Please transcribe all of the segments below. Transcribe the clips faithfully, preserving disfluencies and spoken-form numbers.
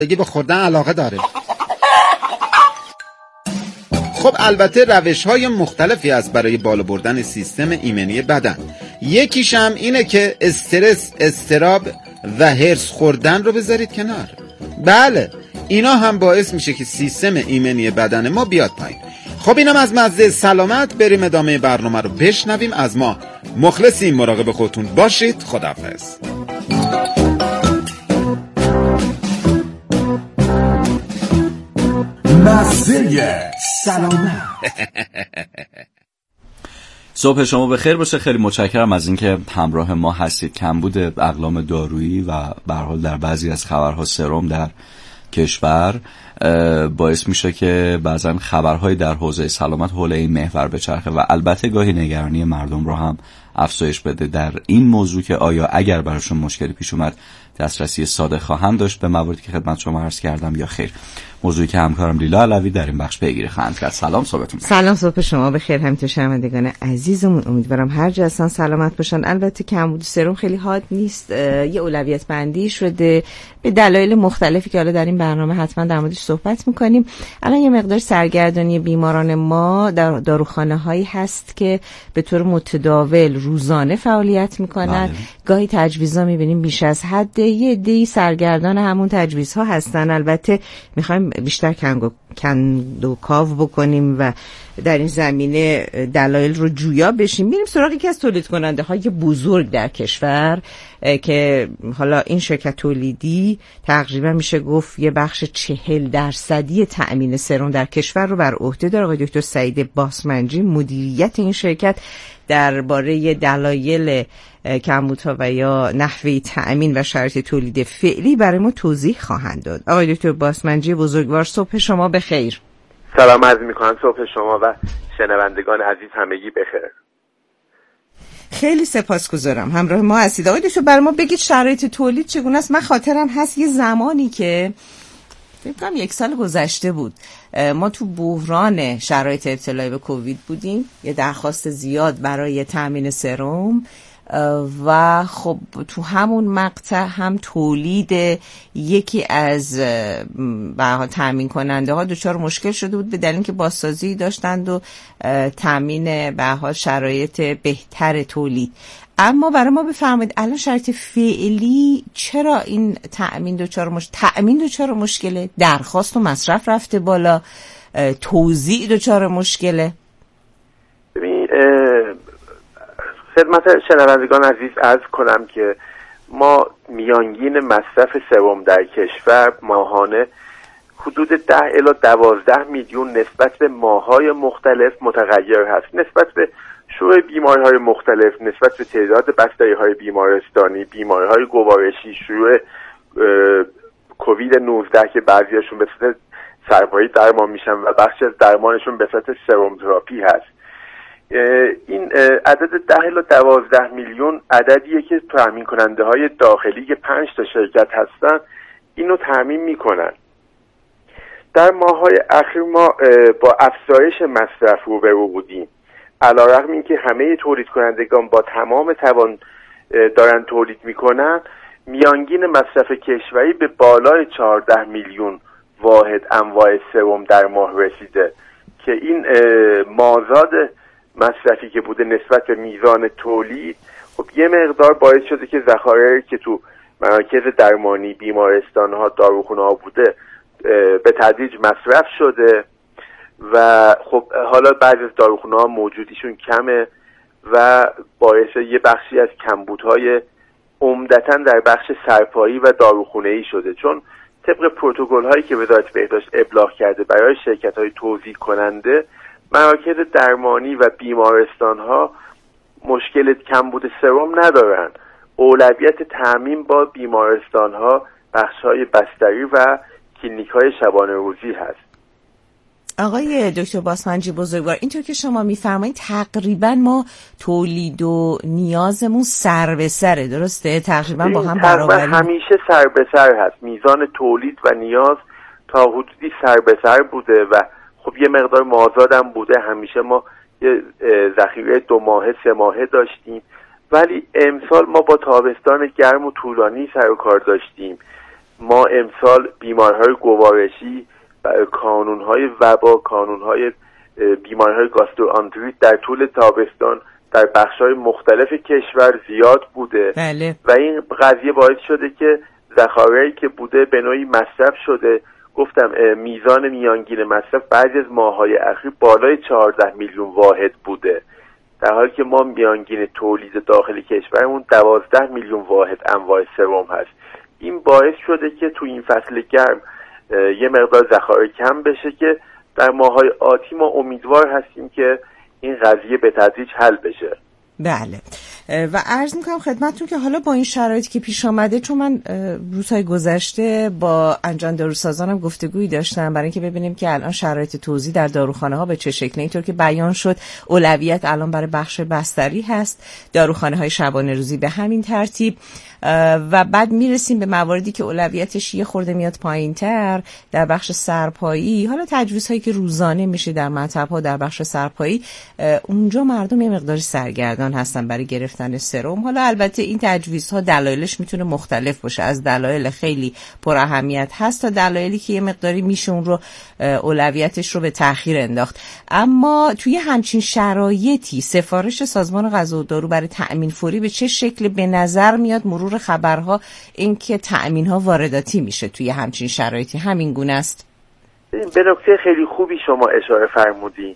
دیگه به خوردن علاقه داره. خب البته روش‌های مختلفی از برای بالا بردن سیستم ایمنی بدن. یکیش هم اینه که استرس، اضطراب و هرس خوردن رو بذارید کنار. بله، اینا هم باعث میشه که سیستم ایمنی بدن ما بیاد پایین. خب اینم از مزه سلامت. بریم ادامه برنامه رو بشنویم. از ما مخلصیم، مراقب خودتون باشید. خداحافظ. مزه سلامت. صبح شما بخیر باشه. خیلی متشکرم از اینکه همراه ما هستید. کمبود اقلام دارویی و به هر حال در بعضی از خبرها سرم در کشور باعث میشه که بعضن خبرهای در حوزه سلامت حول این محور بچرخه و البته گاهی نگرانی مردم رو هم افزایش بده در این موضوع که آیا اگر براشون مشکلی پیش اومد دسترسی ساده خواهند داشت به مواردی که خدمت شما عرض کردم یا خیر. موضوعی که همکارم لیلا علوی در این بخش پیگیری خواهند کرد. سلام، صبحتون بخیر. سلام، صبح شما بخیر. همینطور شنوندگان عزیزمون، امیدوارم هر جا هستن سلامت باشن. البته کمبود سرم خیلی حاد نیست، یه اولویت بندی شده به دلایل مختلفی که حالا در این برنامه حتما در موردش صحبت می‌کنیم. الان یه مقدار سرگردانی بیماران ما در داروخانه هایی هست که به طور متداول روزانه فعالیت می‌کنن. گاهی تجویزا می‌بینیم بیش از حد، یه عده‌ای سرگردان همون تجویزها هستن. البته می‌خوایم بیشتر کندو کاو بکنیم و در این زمینه دلایل رو جویا بشیم. میریم سراغ یکی از تولید کننده های بزرگ در کشور که حالا این شرکت تولیدی تقریبا میشه گفت یه بخش چهل درصدی تأمین سرم در کشور رو بر عهده داره. آقای دکتر سعید باسمنجی مدیریت این شرکت درباره دلایل کمبودها و یا نحوه تأمین و شرایط تولید فعلی برای ما توضیح خواهند داد. آقای دکتر باسمنجی بزرگوار، صبح شما بخیر. سلام عرض میکنم، صبح شما و شنوندگان عزیز همگی بخیر. خیلی سپاسگزارم همراه ما هستید. آقای دکتر برای ما بگید شرایط تولید چگونه است؟ من خاطرم هست یه زمانی که فکر کنم یک سال گذشته بود ما تو بحران شرایط ابتلا به کووید بودیم، یه درخواست زیاد برای تامین سرم و خب تو همون مقطع هم تولید یکی از به حال تامین کننده ها دچار مشکل شده بود به دلیل اینکه بازسازی داشتند و تامین به حال شرایط بهتر تولید. اما برای ما بفرمایید الان شرایط فعلی چرا این تامین دچار مش تامین دچار مشکله؟ درخواست و مصرف رفته بالا، توزیع دچار مشکله؟ ببین خدمت شنوندگان عزیز عرض کنم که ما میانگین مصرف سرم در کشور ماهانه حدود ده الی دوازده میلیون نسبت به ماه‌های مختلف متغیر هست. نسبت به شیوع بیماری‌های مختلف، نسبت به تعداد بستری‌های بیمارستانی، بیماری‌های گوارشی، شیوع کووید نوزده که بعضیاشون به صورت سرپایی درمان میشن و بخشی از درمانشون به صورت سرم تراپی هست. این عدد ده الی دوازده میلیون عددیه که تامین کننده های داخلی که پنج تا شرکت هستن اینو تامین میکنن. در ماه‌های اخیر ما با افزایش مصرف روبرو بودیم، علیرغم اینکه همه تولید کنندگان با تمام توان دارن تولید میکنن. میانگین مصرف کشوری به بالای چهارده میلیون واحد انواع سرم در ماه رسیده که این مازاد مصرفی که بوده نسبت به میزان تولید خب یه مقدار باعث شده که ذخایر که تو مراکز درمانی، بیمارستان ها، داروخونه ها بوده به تدریج مصرف شده و خب حالا بعضی از داروخونه ها موجودیشون کمه و باعث یه بخشی از کمبودهای عمدتاً در بخش سرپایی و داروخونه‌ای شده، چون طبق پروتکل هایی که وزارت بهداشت ابلاغ کرده برای شرکت های توزیع کننده، مراکز درمانی و بیمارستان ها مشکل کمبود سرم ندارن. اولویت تامین با بیمارستان ها، بخش های بستری و کلینیک های شبانه روزی هست. آقای دکتر باسمنجی بزرگوار، اینطور که شما میفرمایید تقریبا ما تولید و نیازمون سر به سره، درسته؟ تقریبا با هم برابری. همیشه سر به سر هست. میزان تولید و نیاز تا حدودی سر به سر بوده و خب یه مقدار مازادم بوده. همیشه ما یه ذخیره دو ماهه سه ماهه داشتیم، ولی امسال ما با تابستان گرم و طولانی سر و کار داشتیم. ما امسال بیماری‌های گوارشی، کانون‌های وبا، کانون‌های بیماری‌های گاستروآنتریت در طول تابستان در بخش‌های مختلف کشور زیاد بوده. بله. و این قضیه باعث شده که ذخایری که بوده به نوعی مصرف شده. گفتم میزان میانگین مصرف بعضی از ماه‌های اخیر بالای چهارده میلیون واحد بوده، در حالی که ما میانگین تولید داخل کشورمون دوازده میلیون واحد انواع سرم هست. این باعث شده که تو این فصل گرم یه مقدار ذخایر کم بشه که در ماه‌های آتی ما امیدوار هستیم که این قضیه به تدریج حل بشه. بله. و عرض میکنم خدمتتون که حالا با این شرایطی که پیش آمده، چون من روزهای گذشته با انجمن داروسازانم گفتگویی داشتم برای اینکه ببینیم که الان شرایط توزیع در داروخانه ها به چه شکلی. اینطور که بیان شد اولویت الان برای بخش بستری هست، داروخانه های شبانه روزی به همین ترتیب، و بعد میرسیم به مواردی که اولویتش یه خورده میاد پایین‌تر در بخش سرپایی. حالا تجویزهایی که روزانه میشه در مطب‌ها در بخش سرپایی، اونجا مردم یه مقداری سرگردان هستن برای گرفتن سرم. حالا البته این تجویزها دلایلش میتونه مختلف باشه، از دلایل خیلی پر اهمیت هست تا دلایلی که یه مقداری میشه اون رو اولویتش رو به تأخیر انداخت. اما توی همچین شرایطی سفارش سازمان غذا و دارو برای تأمین فوری به چه شکل به نظر میاد؟ مرور خبرها این که تأمین‌ها وارداتی میشه توی همچین شرایطی همین گونه است؟ به نکته خیلی خوبی شما اشاره فرمودین.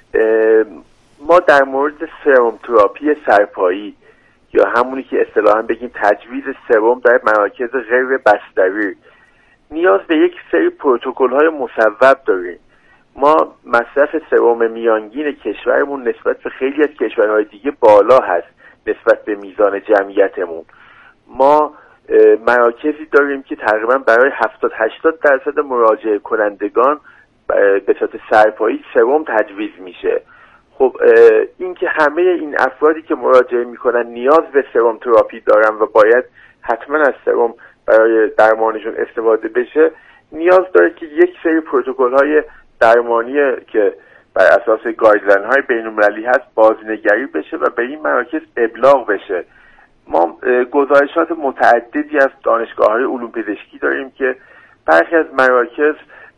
ما در مورد سرم تراپی سرپایی یا همونی که اصطلاحاً بگیم تجویز سرم در مراکز غیر بستری نیاز به یک سری پروتکل‌های مصوب داریم. ما مصرف سرم میانگین کشورمون نسبت به خیلی از کشورهای دیگه بالا هست نسبت به میزان جمعیتمون. ما مراکزی داریم که تقریبا برای هفتاد هشتاد درصد مراجعه کنندگان به صورت سرپایی سرم تجویز میشه. خب این که همه این افرادی که مراجعه میکنن نیاز به سرم تراپی دارن و باید حتما از سرم برای درمانشون استفاده بشه، نیاز داره که یک سری پروتکل های درمانی که بر اساس گایدلاین های بین‌المللی هست بازنگری بشه و به این مراکز ابلاغ بشه. ما گزارشات متعددی از دانشگاه‌های علوم پزشکی داریم که برخی از مراکز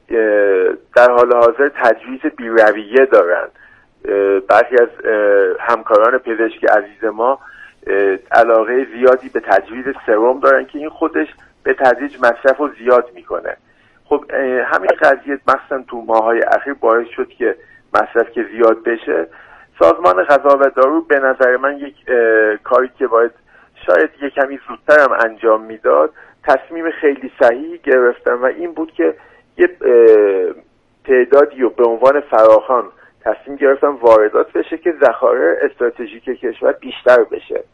در حال حاضر تجویز بی‌رویه دارن. برخی از همکاران پزشکی عزیز ما علاقه زیادی به تجویز سرم دارن که این خودش به تدریج مصرف رو زیاد میکنه. خب همین قضیه مثلا تو ماه‌های اخیر باعث شد که مصرف که زیاد بشه. سازمان غذا و دارو به نظر من یک کاری که باید شاید یک کمی زودتر هم انجام میداد، تصمیم خیلی صحیحی گرفتن و این بود که یه تعدادی رو به عنوان فراخوان تصمیم گرفتن واردات بشه که ذخایر استراتژیک کشور بیشتر بشه.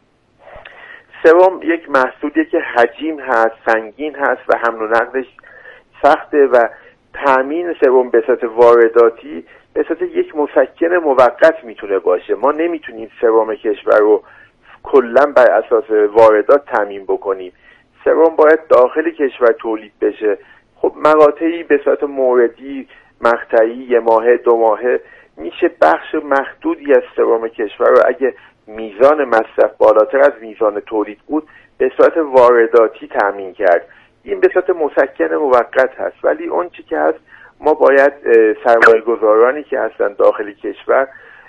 سوم یک محصولیه که حجیم هست، سنگین هست و حمل و نقلش سخته و تامین سوم به صورت وارداتی به صورت یک مسکن موقت میتونه باشه. ما نمیتونیم سوم کشور رو کلا بر اساس واردات تامین بکنیم. سوم باید داخل کشور تولید بشه. خب مقاطعی به صورت موردی، مقطعی، یه ماهه، دو ماهه میشه بخش محدودی از سوم کشور رو اگه میزان مصرف بالاتر از میزان تولید بود به صورت وارداتی تامین کرد. این به صورت مسکن موقت هست، ولی اون چی که هست ما باید سرمایه گذارانی که هستن داخل کشور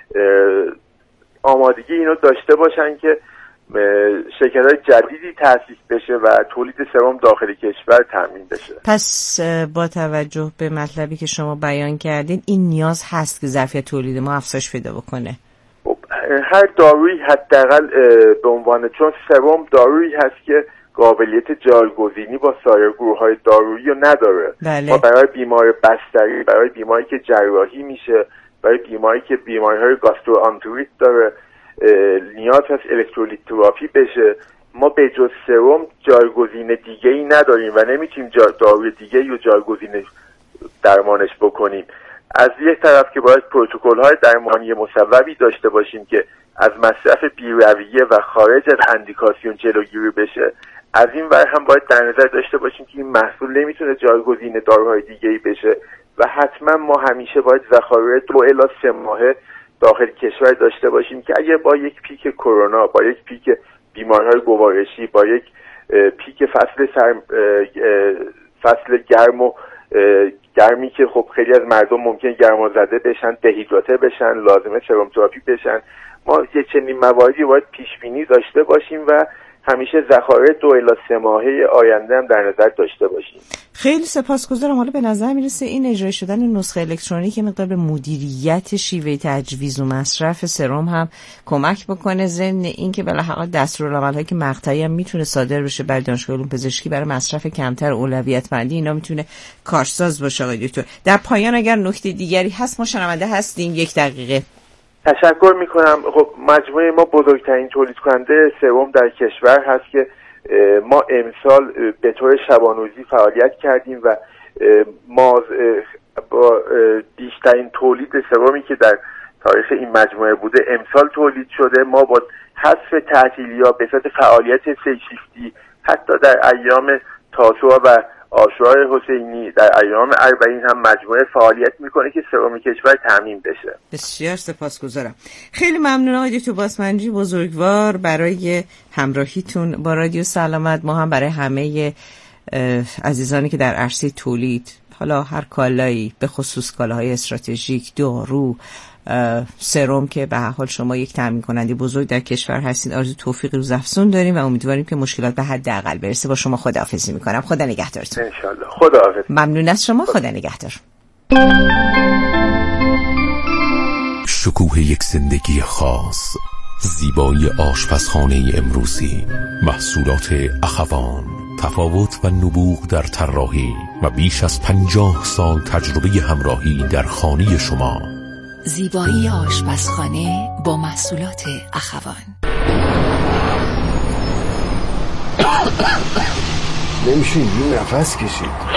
آمادگی اینو داشته باشن که شرکت‌های جدیدی تأسیس بشه و تولید سرم داخل کشور تامین بشه. پس با توجه به مطلبی که شما بیان کردین این نیاز هست که ظرفیت تولید ما افزایش پیدا بکنه. هر دارویی حداقل به عنوان، چون سرم دارویی هست که قابلیت جایگزینی با سایر گروه‌های دارویی رو نداره. بله. ما برای بیمار بستری، برای بیماری که جراحی میشه، برای بیماری که بیماری‌های گاستروآنتریت داره نیاز هست الکترولیت تراپی بشه. ما به جز سرم جایگزین دیگه‌ای نداریم و نمیتونیم داروی دیگه‌ای رو جایگزین درمانش بکنیم. از یک طرف که باید پروتکل‌های درمانی مصوبی داشته باشیم که از مصرف بی‌رویه و خارج از اندیکاسیون جلوگیری بشه، از این ور هم باید در نظر داشته باشیم که این محصول نمیتونه جایگزین داروهای دیگه‌ای بشه و حتما ما همیشه باید ذخایر دو الی سه ماهه داخل کشور داشته باشیم که اگه با یک پیک کرونا، با یک پیک بیماری‌های گوارشی، با یک پیک فصل سر فصل گرم و گرمی که خب خیلی از مردم ممکن گرمازده بشن، دهیدراته بشن، لازمه سرم تراپی بشن. ما یه چنین مواردی باید پیش بینی داشته باشیم و همیشه ذخایر دو الی سه ماهه آینده هم در نظر داشته باشیم. خیلی سپاسگزارم. حالا به نظر میرسه این اجرای شدن نسخه الکترونیک مقدار به مدیریت شیوه تجویز و مصرف سرم هم کمک بکنه، ضمن اینکه بالاخره دستورالعمل‌هایی که مقطعی هم میتونه صادر بشه برای دانشگاه علوم پزشکی برای مصرف کمتر، اولویت بندی اینا میتونه کارساز باشه. آقای دکتر در پایان اگر نکته دیگری هست ما شنونده هستیم، یک دقیقه. تشکر میکنم. خب مجموعه ما بزرگترین تولید کننده سرم در کشور هست که ما امسال به طور شبانروزی فعالیت کردیم و ما با بیشترین تولید سرمی که در تاریخ این مجموعه بوده امسال تولید شده. ما با حذف تعطیلی‌ها به صورت فعالیت سه شیفتی حتی در ایام تاسوعا و عاشورای حسینی در ایام اربعین هم مجموعه فعالیت میکنه که سرم کشور تامین بشه. بسیار سپاسگزارم. خیلی ممنون آقای دکتر باسمنجی بزرگوار برای همراهیتون با رادیو سلامت. ما هم برای همه عزیزانی که در عرصه تولید حالا هر کالایی به خصوص کالاهای استراتژیک، دارو، سرم که به هر حال شما یک تامین کننده بزرگ در کشور هستید آرزو توفیق روزافزون داریم و امیدواریم که مشکلات به حداقل برسه. با شما خداحافظی میکنم. خدا نگهدارتون. ان شاءالله. خداحافظ. ممنون از شما. خدا نگهدار. شکوه یک زندگی خاص، زیبایی آشپزخانه امروزی، محصولات اخوان، تفاوت و نبوغ در طراحی و بیش از پنجاه سال تجربه همراهی در خانه شما. زیبایی آشپزخانه با محصولات اخوان. نمیشه اینجور نفس کشید.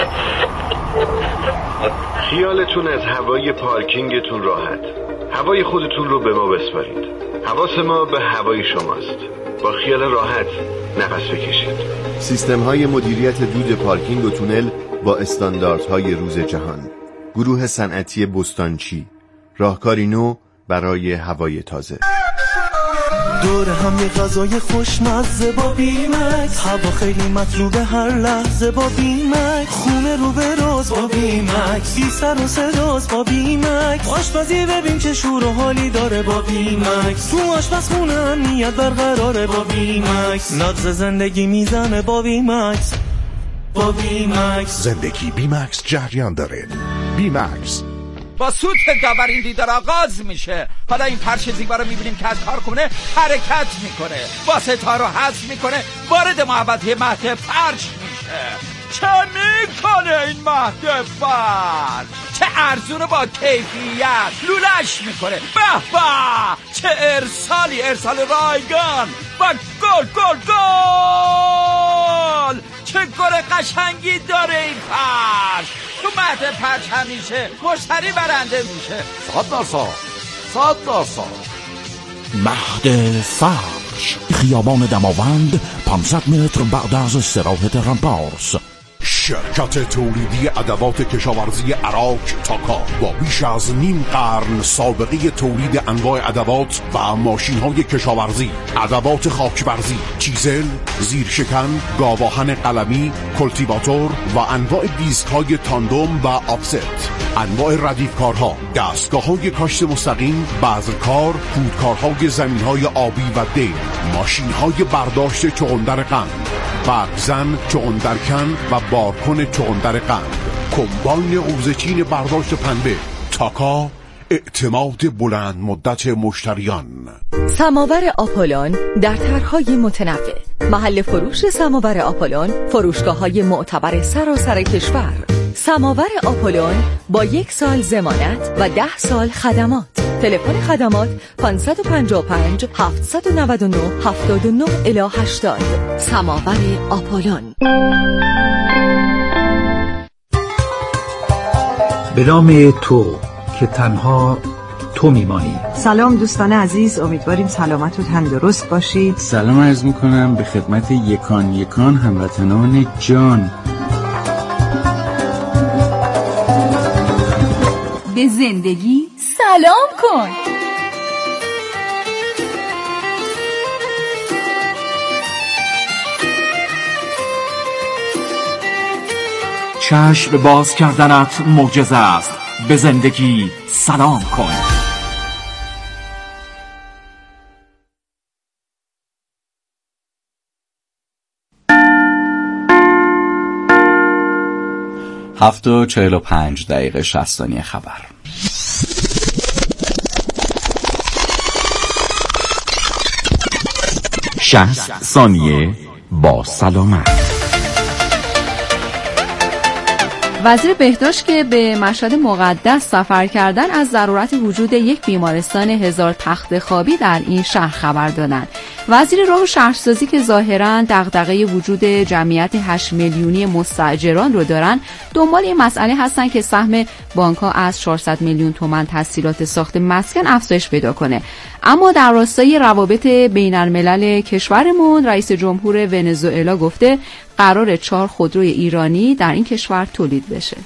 خیالتون از هوای پارکینگتون راحت. هوای خودتون رو به ما بسپارید. حواس ما به هوای شماست. با خیال راحت نفس بکشید. سیستم های مدیریت دود پارکینگ و تونل با استانداردهای روز جهان. گروه صنعتی بستانچی، راهکاری نو برای هوای تازه. دور هم یه غذای خوشمزه با بیمکس، هوا خیلی مطلوبه هر لحظه با بیمکس، خونه رو به روز با بیمکس، بی سر و صداست با بیمکس، آشپزی ببین چه شور و حالی داره با بیمکس، تو آشپزخونه امنیت برقراره با بیمکس، نبض زندگی میزنه با بیمکس، با بیمکس زندگی بیمکس جریان داره. بیمکس با سوت داور این دیدار آغاز میشه. حالا این پرش زیبا رو میبینیم که از کارخونه حرکت میکنه، واسطه رو حذف میکنه، وارد محوطه مهد فرش میشه. چه میکنه این مهد فرش؟ چه ارزونه با کیفیت لولش میکنه. به به چه ارسالی، ارسال رایگان و گل گل گل. چه گل قشنگی داره این فرش. تو مهد فرش همیشه مشتری برنده میشه. صد درصد صد درصد مهد فرش، خیابان دماوند، پانصد متر بعد از استراحت رامپارس. شرکت تولیدی ادوات کشاورزی عراق تاکا با بیش از نیم قرن سابقه تولید انواع ادوات و ماشین‌های کشاورزی، ادوات خاکبرزی، چیزل، زیرشکن، گاواهن قلمی، کلتیواتور و انواع دیسک‌های تاندوم و آفست، انواع ردیفکارها، دستگاه‌های کاشت مستقیم، بذرکار، پودکارهای زمین‌های آبی و دیل، ماشین‌های برداشت چغندر قند، برگزن، چغندرکن و بارکن چغندر قند، کمباین قوزچین برداشت پنبه. تاکا، اعتماد بلند مدت مشتریان. سماور آپولون در طرح‌های متنوع. محل فروش سماور آپولون، فروشگاه‌های معتبر سراسر کشور. سماور آپولون با یک سال ضمانت و ده سال خدمات. تلفن خدمات پانصد و پنجاه و پنج هفتصد و نود و نه هفتاد و نه الی هشتاد. سماور آپولون. به نام تو که تنها تو میمانی. سلام دوستان عزیز، امیدواریم سلامت و تندرست باشید. سلام عرض میکنم به خدمت یکان یکان هموطنان جان. به زندگی سلام کن. چشم باز کردنت معجزه است. به زندگی سلام کن. هفت و چهل و پنج دقیقه شصت ثانیه خبر. شصت ثانیه با سلامت. وزیر بهداشت که به مشهد مقدس سفر کردن از ضرورت وجود یک بیمارستان هزار تخت خوابی در این شهر خبر دادند. وزیر راه و شهرسازی که ظاهراً دغدغه وجود جمعیت هشت میلیونی مستاجران رو دارن، دنبال این مسئله هستن که سهم بانک‌ها از چهارصد میلیون تومان تسهیلات ساخت مسکن افزایش پیدا کنه. اما در راستای روابط بین‌الملل کشورمون، رئیس جمهور ونزوئلا گفته قرار چهار خودروی ایرانی در این کشور تولید بشه.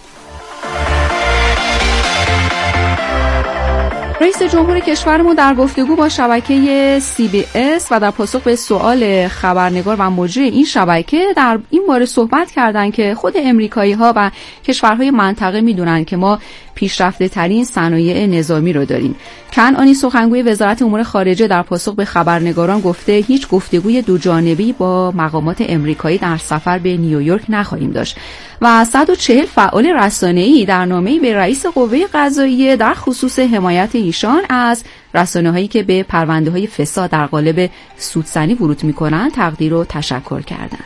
رئیس جمهور کشورمون در گفتگو با شبکه سی بی اس و در پاسخ به سوال خبرنگار و مجری این شبکه در این باره صحبت کردند که خود امریکایی‌ها و کشورهای منطقه میدونن که ما پیشرفته ترین صنایع نظامی رو داریم. کنعانی سخنگوی وزارت امور خارجه در پاسخ به خبرنگاران گفته هیچ گفتگوی دوجانبه‌ای با مقامات امریکایی در سفر به نیویورک نخواهیم داشت و صد و چهل فعال رسانه‌ای در نامه‌ای به رئیس قوه قضاییه در خصوص حمایت ایشان از رسانه‌هایی که به پرونده‌های فساد در قالب سودزنی ورود می‌کنند تقدیر و تشکر کردند.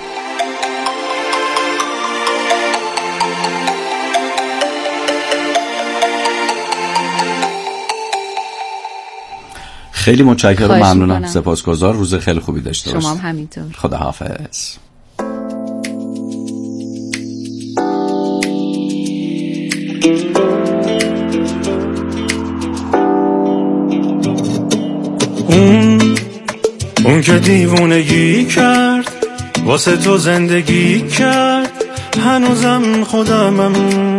خیلی متشکرم، ممنونم، سپاسگزار. روز خیلی خوبی داشته باشید. شما هم همینطور. خداحافظ. اون اون که دیوونگی کرد واسه تو زندگی کرد، هنوزم خودمم.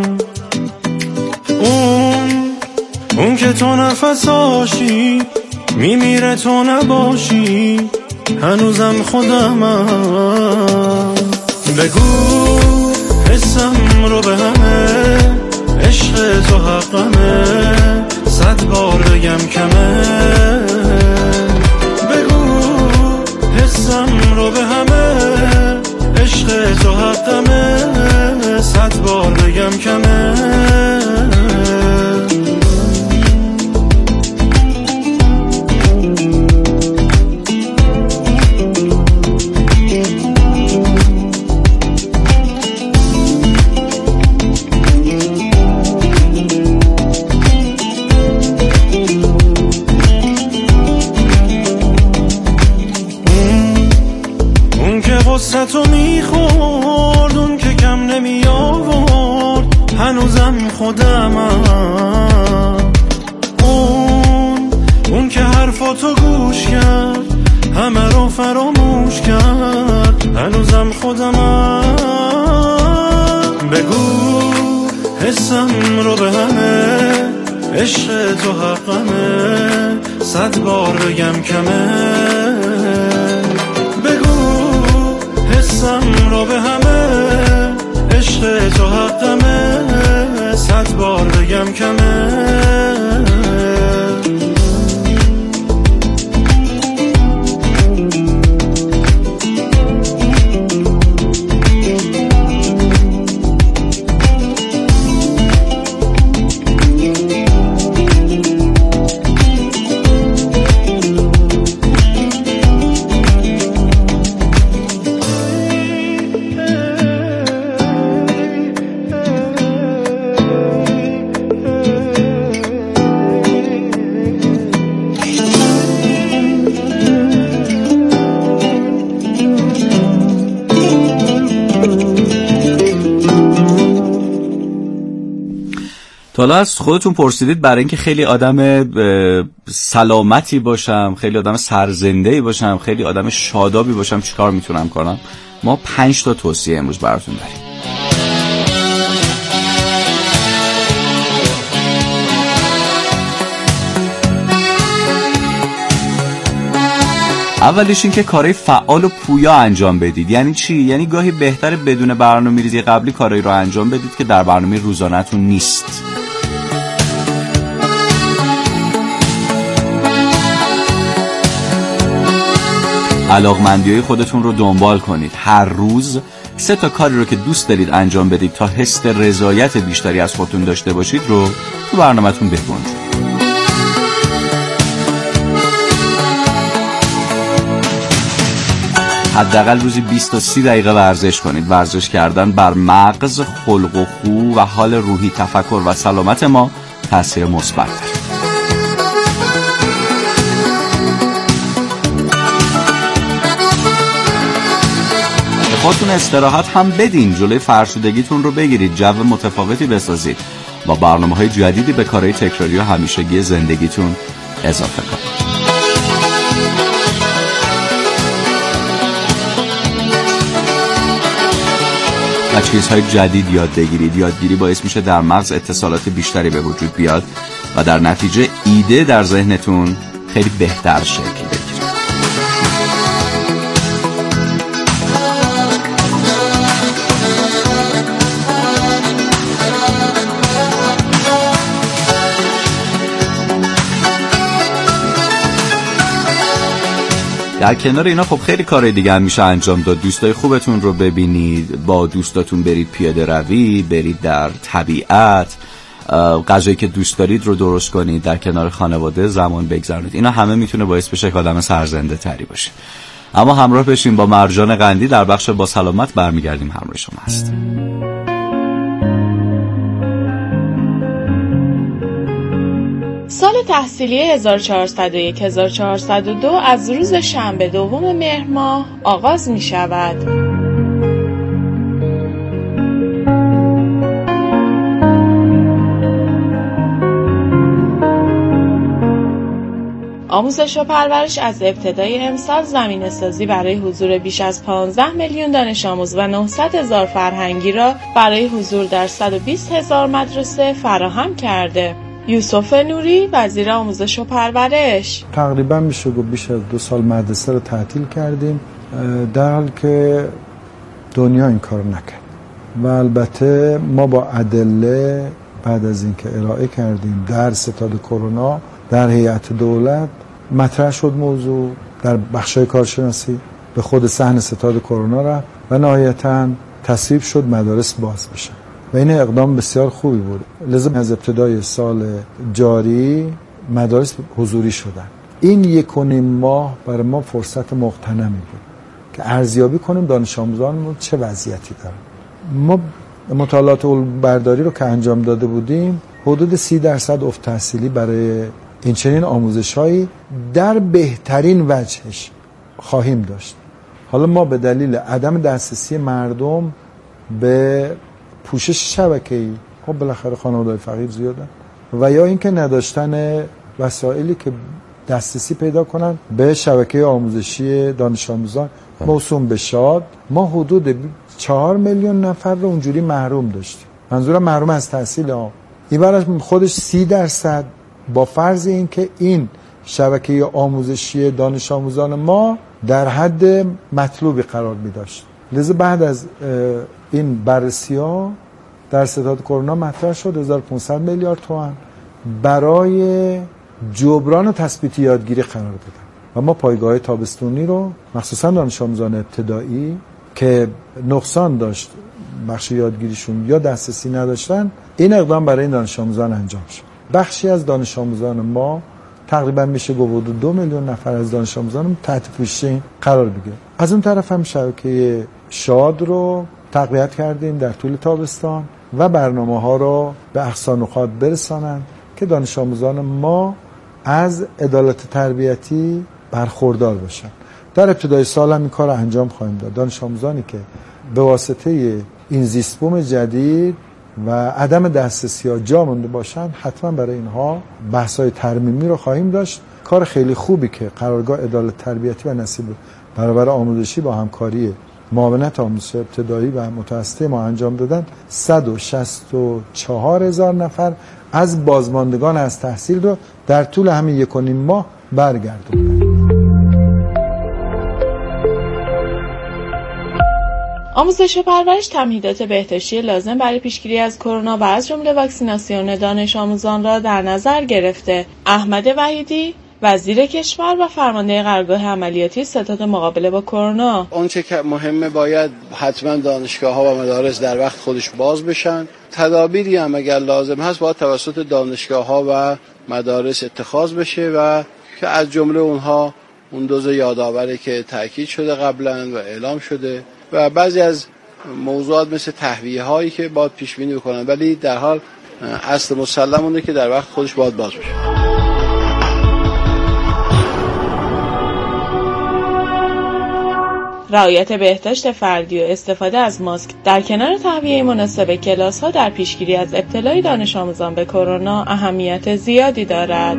اون اون که تو نفساشی میمیره تو نباشی، هنوزم خودمم. بگو حسم رو به همه، عشق تو حقمه، صد بار بگم کمه. بگو حسم رو به همه، عشق تو حقمه، صد بار بگم کمه. تو میخورد، اون که کم نمی آورد، هنوزم خودمم. اون اون که حرفاتو گوش کرد، همه رو فراموش کرد، هنوزم خودمم. بگو حسم رو به همه، عشق تو حقمه، صد بار بگم کمه. حسم رو به همه، عشق تو حقمه، صد بار بگم کمه. تا حالا از خودتون پرسیدید برای اینکه خیلی آدم سلامتی باشم، خیلی آدم سرزنده‌ای باشم، خیلی آدم شادابی باشم چیکار میتونم کنم؟ ما پنج تا توصیه امروز براتون داریم. اولیش این که کارهای فعال و پویا انجام بدید. یعنی چی؟ یعنی گاهی بهتره بدون برنامه‌ریزی قبلی کارهایی رو انجام بدید که در برنامه روزانه‌تون نیست. علاقمندی‌های خودتون رو دنبال کنید. هر روز سه تا کاری رو که دوست دارید انجام بدید تا حس رضایت بیشتری از خودتون داشته باشید رو تو برنامه‌تون بگنجونید. حداقل روزی بیست تا سی دقیقه ورزش کنید. ورزش کردن بر مغز، خلق و خو و حال روحی، تفکر و سلامت ما تاثیر مثبت داره. خودتون استراحت هم بدین، جلوی فرسودگیتون رو بگیرید، جو متفاوتی بسازید، با برنامه‌های جدیدی به کارهای تکراری و همیشگی زندگیتون اضافه کنید. و چیزهای جدید یاد بگیرید. یادگیری باعث میشه در مغز اتصالات بیشتری به وجود بیاد و در نتیجه ایده در ذهنتون خیلی بهتر شکل بگیره. در کنار اینا خب خیلی کارهای دیگه هم میشه انجام داد. دوستای خوبتون رو ببینید، با دوستاتون برید پیاده روی، برید در طبیعت، غذایی که دوست دارید رو درست کنید، در کنار خانواده زمان بگذرونید. اینا همه میتونه باعث بشه که آدم سرزنده تری باشه. اما همراه بشین با مرجان قندی در بخش با سلامت، برمیگردیم همراه شما هستیم. سال تحصیلی هزار و چهارصد و یک هزار و چهارصد و دو از روز شنبه دوم مهر ماه آغاز می شود. آموزش و پرورش از ابتدای امسال زمینه سازی برای حضور بیش از پانزده میلیون دانش آموز و نهصد هزار فرهنگی را برای حضور در صد و بیست هزار مدرسه فراهم کرده. یوسف نوری، وزیر آموزش و پرورش: تقریبا میشه گفت بیش از دو سال مدرسه رو تعطیل کردیم، در حالی که دنیا این کار نکرد. و البته ما با ادله بعد از اینکه ارائه کردیم در ستاد کرونا در هیئت دولت، مطرح شد موضوع در بخشای کارشناسی، به خود صحن ستاد کرونا رفت و نهایتاً تصویب شد مدارس باز بشن و این اقدام بسیار خوبی بود. لذا از ابتدای سال جاری مدارس حضوری شدن. این یک و نیم ماه برای ما فرصت مغتنمی بود که ارزیابی کنیم دانش آموزانمون چه وضعیتی دارن. ما مطالعات علوم‌برداری رو که انجام داده بودیم، حدود سی درصد افت تحصیلی برای این چنین آموزش‌هایی در بهترین وجهش خواهیم داشت. حالا ما به دلیل عدم دسترسی مردم به پوشش شبکه‌ای، خب بالاخره خانواده‌های فقیر زیادن، و یا اینکه نداشتن وسایلی که دسترسی پیدا کنن به شبکه آموزشی دانش آموزان موسوم به شاد، ما حدود چهار میلیون نفر رو اونجوری محروم داشتیم. منظورم محروم از تحصیل ها. این برای خودش سی درصد با فرض این که این شبکه آموزشی دانش آموزان ما در حد مطلوبی قرار می داشت. لذا بعد از این بررسی ها در ستاد کرونا مطرح شد هزار و پانصد میلیارد تومان برای جبران و تثبیت یادگیری قرار دادن و ما پایگاه تابستونی رو مخصوصا دانش آموزان ابتدایی که نقصان داشت بخش یادگیریشون یا دسترسی نداشتن، این اقدام برای این دانش آموزان انجام شد. بخشی از دانش آموزان ما تقریبا میشه گفت دو میلیون نفر از دانش آموزان تحت پوشش قرار بگیره. از اون طرف هم شبکه شاد رو تقویت کردیم در طول تابستان و برنامه ها رو به اقصا نقاط برسانن که دانش آموزان ما از عدالت تربیتی برخوردار باشن. در ابتدای سال هم این کار رو انجام خواهیم داد. دانش آموزانی که به واسطه این زیست بوم جدید و عدم دسترسی ها جا مونده باشن، حتما برای اینها بحث‌های ترمیمی رو خواهیم داشت. کار خیلی خوبی که قرارگاه عدالت تربیتی و نصیب برابر آموزشی با همکاری معاونت آموزش ابتدایی و متوسطه ما انجام دادن، صد و شصت و چهار هزار نفر از بازماندگان از تحصیل رو در طول همین یک و نیم ماه برگردوندن. آموزش و پرورش تمهیدات بهداشتی لازم برای پیشگیری از کرونا و از جمله واکسیناسیون دانش آموزان را در نظر گرفته. احمد وحیدی، وزیر کشور و فرمانده قرارگاه عملیاتی ستاد مقابله با کرونا: آنچه که مهمه باید حتما دانشگاه‌ها و مدارس در وقت خودش باز بشن. تدابیری هم اگر لازم هست باید توسط دانشگاه‌ها و مدارس اتخاذ بشه و که از جمله اونها اون دوز یادآوری که تاکید شده قبلا و اعلام شده و بعضی از موضوعات مثل تهویه هایی که باید پیش بینی بکنن، ولی در حال اصل مسلم اونه که در وقت خودش باید باز بشه. رعایت بهداشت فردی و استفاده از ماسک در کنار تهویه مناسب کلاس‌ها در پیشگیری از ابتلای دانش آموزان به کرونا اهمیت زیادی دارد.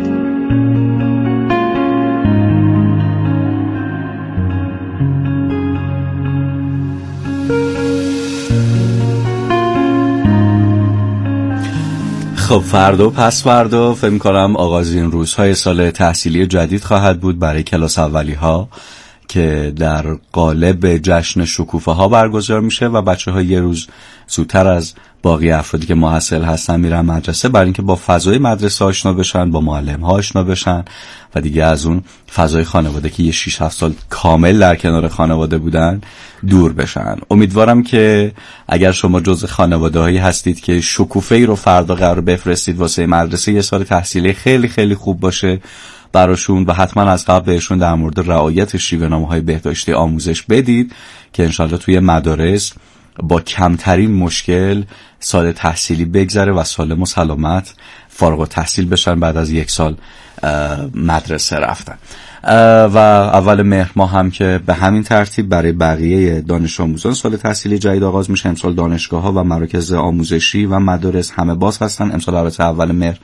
خب فردا و پس فردا فکر می‌کنم آغازین روزهای سال تحصیلی جدید خواهد بود برای کلاس اولی ها که در قالب جشن شکوفه ها برگزار میشه و بچه ها یه روز زودتر از باقی افرادی که مؤهل هستن میرن مدرسه برای اینکه با فضای مدرسه آشنا بشن، با معلم ها آشنا بشن و دیگه از اون فضای خانواده که یه شش هفت سال کامل در کنار خانواده بودن دور بشن. امیدوارم که اگر شما جزء خانواده هایی هستید که شکوفه ای رو فردا قرار بفرستید واسه مدرسه، یه سال تحصیلی خیلی خیلی خوب باشه براشون و حتما از قبل بهشون در مورد رعایت شیوه‌نامه‌های بهداشتی آموزش بدید که انشالله توی مدارس با کمترین مشکل سال تحصیلی بگذره و سالم و سلامت فارغ التحصیل بشن بعد از یک سال مدرسه رفتن. و اول مهر ماه هم که به همین ترتیب برای بقیه دانش آموزان سال تحصیلی جدید آغاز میشه. امسال دانشگاه‌ها و مراکز آموزشی و مدارس همه باز هستن. امسال البته اول مهر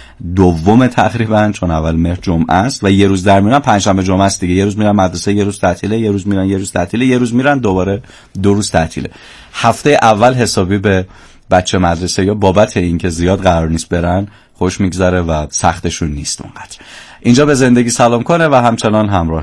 دوم تقریبا، چون اول مهر جمعه است و یه روز در میرن، پنجشنبه جمعه است دیگه. یه روز میرن مدرسه، یه روز تعطیله، یه روز میرن یه روز تعطیله، یه روز میرن دوباره دو روز تعطیله. هفته اول حسابی به بچه مدرسه یا بابت این که زیاد قرار نیست برن خوش میگذره و سختشون نیست اونقدر. اینجا به زندگی سلام کنه و همچنان همراه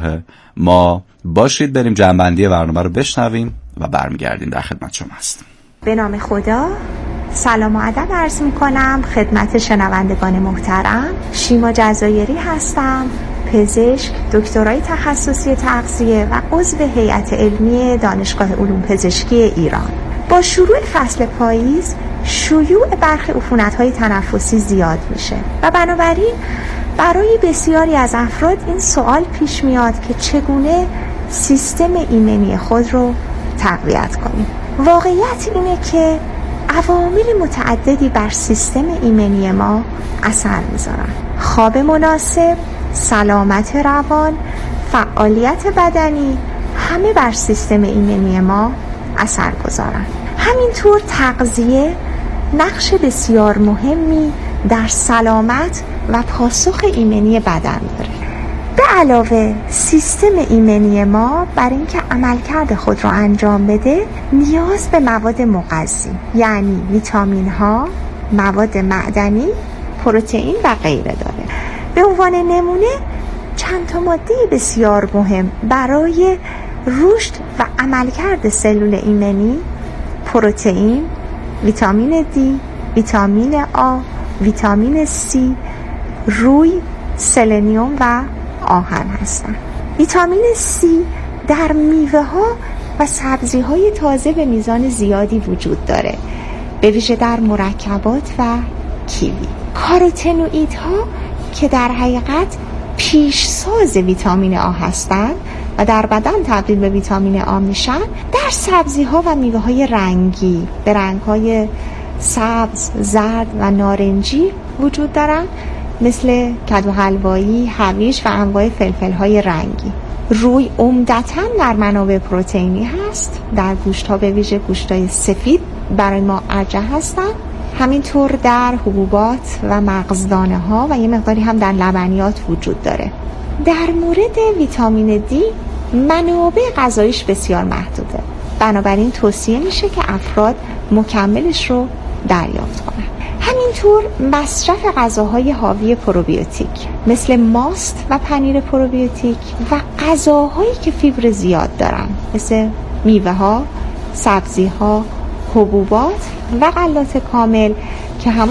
ما باشید. بریم جنبندی برنامه رو بشنویم و برمیگردیم در خدمت شما هستیم. به نام خدا، سلام و ادب عرض می کنم خدمت شنوندگان محترم. شیما جزایری هستم، پزشک، دکترای تخصصی تغذیه و عضو هیئت علمی دانشگاه علوم پزشکی ایران. با شروع فصل پاییز شیوع برخی عفونت‌های تنفسی زیاد میشه و بنابراین برای بسیاری از افراد این سوال پیش میاد که چگونه سیستم ایمنی خود رو تقویت کنیم. واقعیت اینه که عوامل متعددی بر سیستم ایمنی ما اثر میذارن. خواب مناسب، سلامت روان، فعالیت بدنی همه بر سیستم ایمنی ما اثر گذارن. همینطور تغذیه نقش بسیار مهمی در سلامت و پاسخ ایمنی بدن داره. به علاوه سیستم ایمنی ما برای اینکه عملکرد خود را انجام بده نیاز به مواد مغذی، یعنی ویتامین ها، مواد معدنی، پروتئین و غیره داره. به عنوان نمونه چند تا ماده بسیار مهم برای رشد و عملکرد سلول ایمنی: پروتئین، ویتامین دی، ویتامین آ، ویتامین سی، روی، سلنیوم و آهن هستند. ویتامین سی در میوه ها و سبزی های تازه به میزان زیادی وجود داره، به ویژه در مرکبات و کیوی. کاروتنوئیدها که در حقیقت پیشساز ویتامین آ هستند و در بدن تبدیل به ویتامین آ میشن، در سبزی ها و میوه های رنگی به رنگ های سبز، زرد و نارنجی وجود دارن، مثل کدو حلوایی، هویج و انواع فلفل های رنگی. روی عمدتاً در منابع پروتئینی هست، در گوشت ها به ویژه گوشت های سفید برای ما ارجح هستند. همینطور در حبوبات و مغزدانه ها و یه مقداری هم در لبنیات وجود داره. در مورد ویتامین دی منابع غذاییش بسیار محدوده، بنابراین توصیه میشه که افراد مکملش رو دریافت کنن. همینطور مصرف غذاهای حاوی پروبیوتیک مثل ماست و پنیر پروبیوتیک و غذاهایی که فیبر زیاد دارن مثل میوه ها، سبزی ها، حبوبات و غلات کامل که همون